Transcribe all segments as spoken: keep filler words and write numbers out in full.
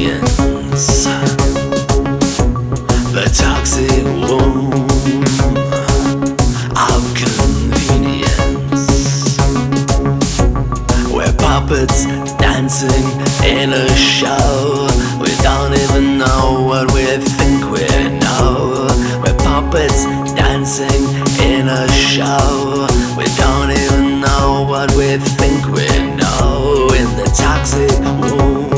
convenience, the toxic womb of convenience, we're puppets dancing in a show. We don't even know what we think we know. We're puppets dancing in a show. We don't even know what we think we know. In the toxic womb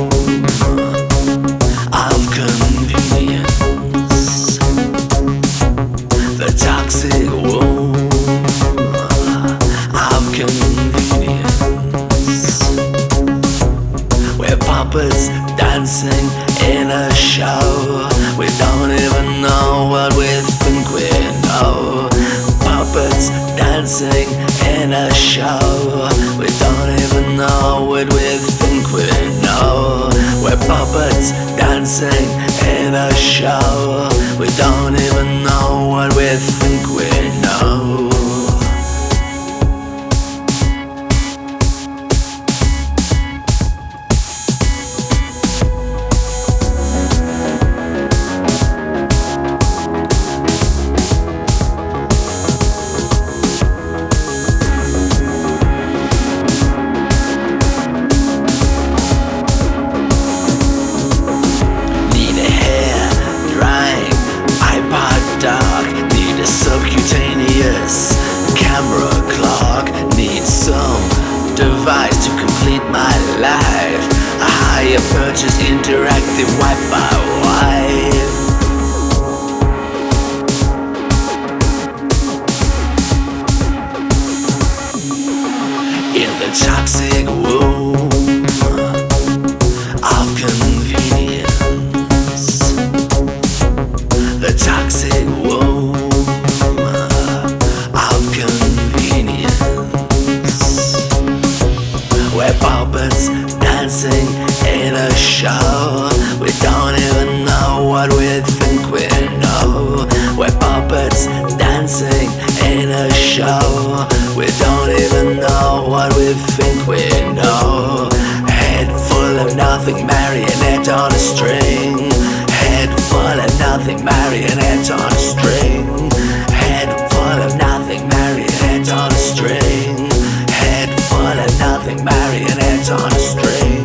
of convenience, the toxic womb of convenience, we're puppets dancing in a show. We don't even know what we think we know. Puppets dancing in a show. We don't even know what we think we know. We're puppets dancing in a show. We don't even know what we think we know. Need a subcutaneous camera clock. Need some device to complete my life. A higher purchase interactive Wi-Fi wife. In the toxic womb of convenience, the toxic womb of convenience, we're puppets dancing in a show. We don't even know what we think we know. We're puppets dancing in a show. We don't even know what we think we know. Head full of nothing, marionette on a string. Head full of nothing, marionette on a string. Head full of nothing, marionette on a string. Head full of nothing, marionette on a string.